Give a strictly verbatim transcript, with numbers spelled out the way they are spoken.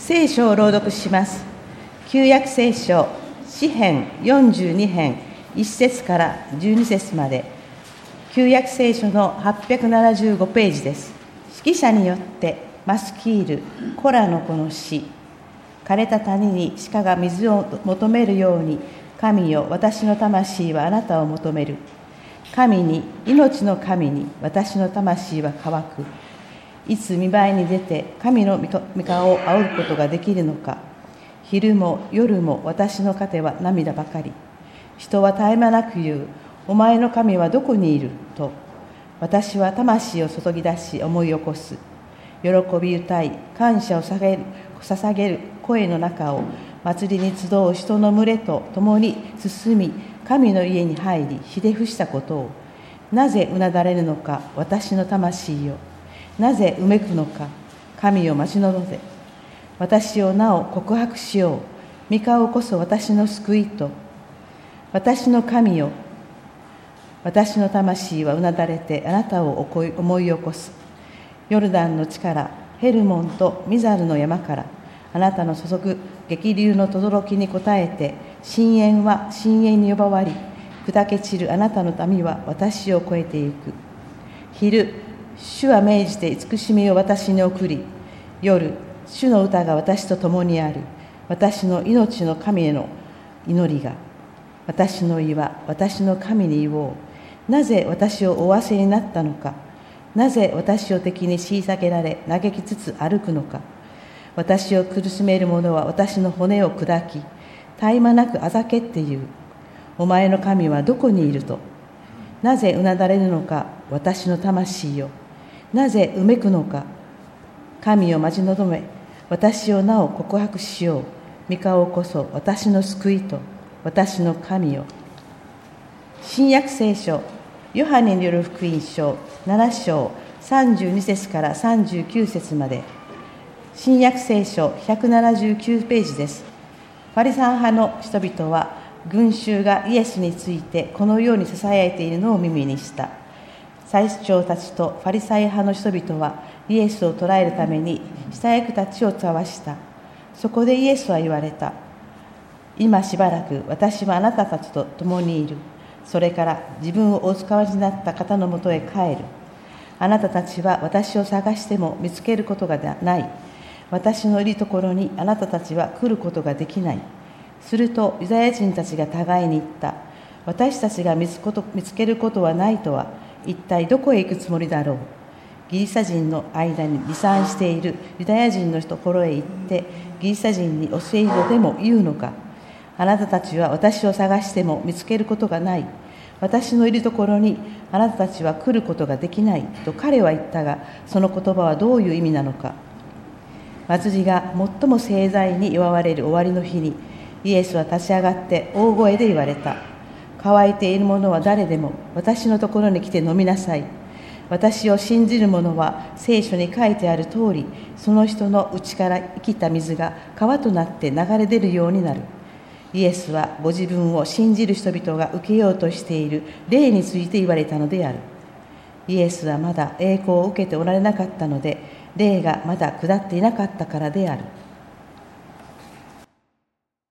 聖書を朗読します。旧約聖書詩編よんじゅうに編いっ節からじゅうに節まで、旧約聖書のはっぴゃくななじゅうごページです。指揮者によってマスキール・コラの子の詩。枯れた谷に鹿が水を求めるように、神よ、私の魂はあなたを求める。神に、命の神に、私の魂は乾く。いつ見舞いに出て神の御顔を仰ぐことができるのか。昼も夜も私の糧は涙ばかり。人は絶え間なく言う、お前の神はどこにいると。私は魂を注ぎ出し思い起こす。喜び歌い、感謝を捧げる声の中を、祭りに集う人の群れと共に進み、神の家に入り、ひれ伏したことを。なぜうなだれるのか、私の魂よ。なぜうめくのか、神を待ち望ぜ。私をなお告白しよう。御顔こそ私の救いと。私の神よ。私の魂はうなだれてあなたを思い起こす。ヨルダンの地から、ヘルモンとミザルの山から、あなたの注ぐ激流の轟きに応えて、深淵は深淵に呼ばわり、砕け散るあなたの民は私を越えてゆく。昼、主は命じて慈しみを私に送り、夜、主の歌が私と共にある。私の命の神への祈りが。私の胃は私の神に言おう。なぜ私をお忘れになったのか。なぜ私を敵に虐げられ嘆きつつ歩くのか。私を苦しめる者は私の骨を砕き、絶え間なくあざけって言う。お前の神はどこにいると。なぜうなだれるのか、私の魂よ。なぜうめくのか。神を待ち望め、私をなお告白しよう。御顔こそ私の救いと、私の神よ。新約聖書ヨハネによる福音書なな章さんじゅうに節からさんじゅうきゅう節まで。新約聖書ひゃくななじゅうきゅうページです。ファリサイ派の人々は、群衆がイエスについてこのようにささやいているのを耳にした。祭司長たちとファリサイ派の人々は、イエスを捕らえるために下役たちを使わした。そこでイエスは言われた。今しばらく私はあなたたちと共にいる。それから自分をお使わしになった方のもとへ帰る。あなたたちは私を探しても見つけることがない。私のいるところにあなたたちは来ることができない。するとユダヤ人たちが互いに言った。私たちが見つこと見つけることはないとは、一体どこへ行くつもりだろう。ギリシャ人の間に離散しているユダヤ人のところへ行って、ギリシャ人に教えるとでも言うのか。あなたたちは私を探しても見つけることがない。私のいるところにあなたたちは来ることができないと彼は言ったが、その言葉はどういう意味なのか。祭りが最も盛大に祝われる終わりの日に、イエスは立ち上がって大声で言われた。乾いている者は誰でも私のところに来て飲みなさい。私を信じる者は聖書に書いてある通り、その人の内から生きた水が川となって流れ出るようになる。イエスはご自分を信じる人々が受けようとしている霊について言われたのである。イエスはまだ栄光を受けておられなかったので、霊がまだ下っていなかったからである。